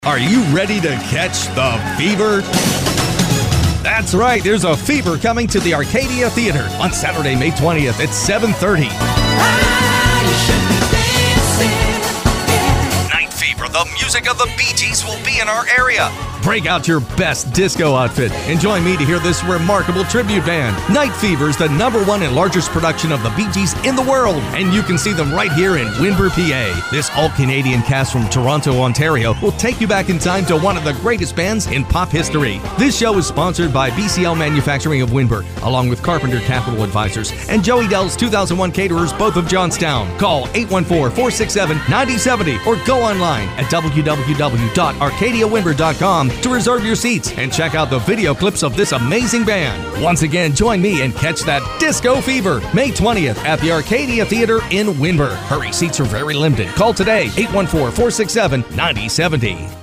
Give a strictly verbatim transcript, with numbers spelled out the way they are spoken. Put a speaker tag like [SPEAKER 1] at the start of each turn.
[SPEAKER 1] Are you ready to catch the fever? That's right, there's a fever coming to the Arcadia Theater on Saturday, May twentieth at seven thirty. Night Fever, the music of the Bee Gees, will be in our area. Break out your best disco outfit and join me to hear this remarkable tribute band. Night Fever is the number one and largest production of the Bee Gees in the world, and you can see them right here in Windber, P A. This all-Canadian cast from Toronto, Ontario will take you back in time to one of the greatest bands in pop history. This show is sponsored by B C L Manufacturing of Windber, along with Carpenter Capital Advisors and Joey Dell's two thousand one Caterers, both of Johnstown. Call eight one four, four six seven, nine zero seven zero or go online at w w w dot arcadia windber dot com to reserve your seats and check out the video clips of this amazing band. Once again, join me and catch that disco fever May twentieth at the Arcadia Theater in Windber. Hurry, seats are very limited. Call today, eight one four, four six seven, nine zero seven zero.